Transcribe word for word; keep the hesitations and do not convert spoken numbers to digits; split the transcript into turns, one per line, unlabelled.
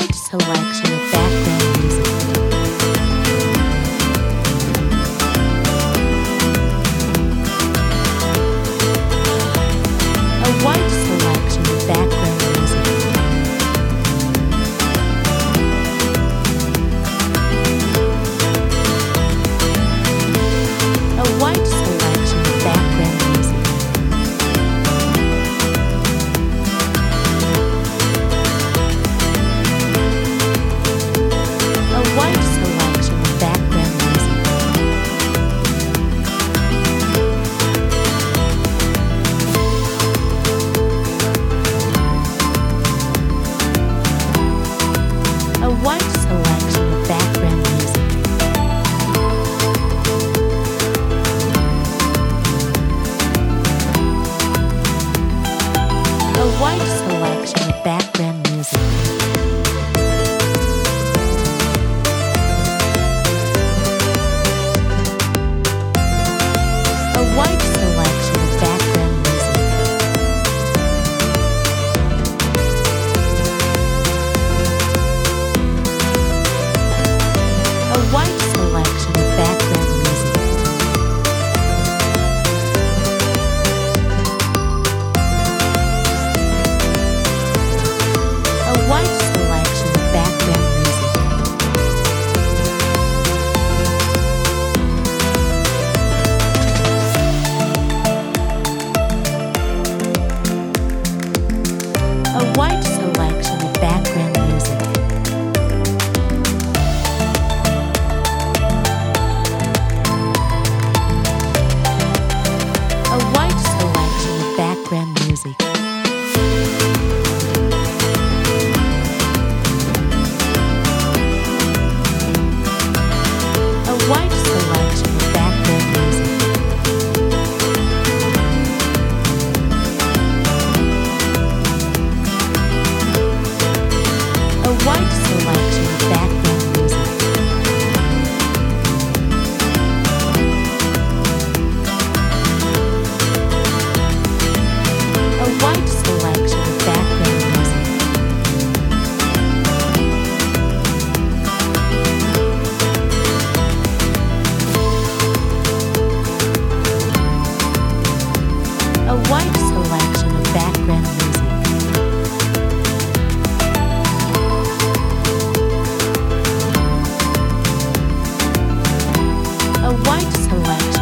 wide selection of background music. A wide selection of background music. A wide selection of background music. A wide selection of background music. A wide selection of background music. A wide selection of background music. A wide selection of background music. A wide selection of background music. A wide selection of background music. A wide selection of background music. A wide selection of background music. A wide selection of background music. A wide selection of background music. A wide selection of background music. A wide selection of background music. A wide selection